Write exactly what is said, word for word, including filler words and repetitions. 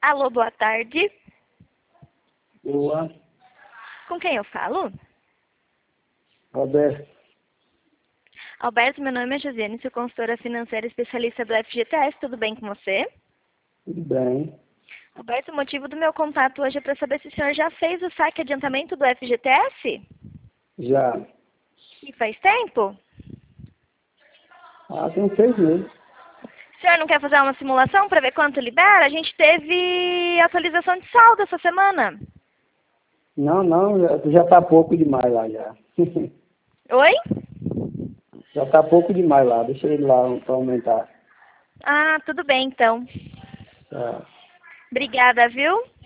Alô, boa tarde. Boa. Com quem eu falo? Roberto. Alberto, meu nome é Josiane, sou consultora financeira especialista do F G T S. Tudo bem com você? Tudo bem. Alberto, o motivo do meu contato hoje é para saber se o senhor já fez o saque adiantamento do F G T S? Já. E faz tempo? Ah, tem seis meses. O senhor não quer fazer uma simulação para ver quanto libera? A gente teve atualização de saldo essa semana. Não, não, já, já tá pouco demais lá já. Oi? Já tá pouco demais lá. Deixa ele lá para aumentar. Ah, tudo bem então. Tá. Obrigada, viu?